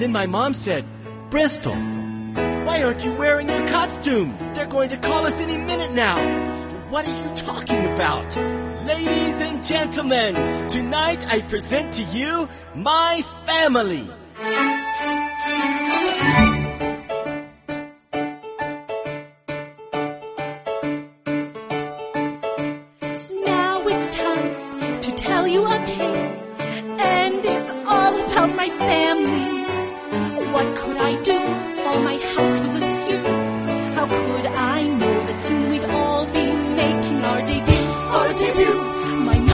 Then my mom said, Bristol, why aren't you wearing your costume? They're going to call us any minute now. What are you talking about? Ladies and gentlemen, tonight I present to you my family.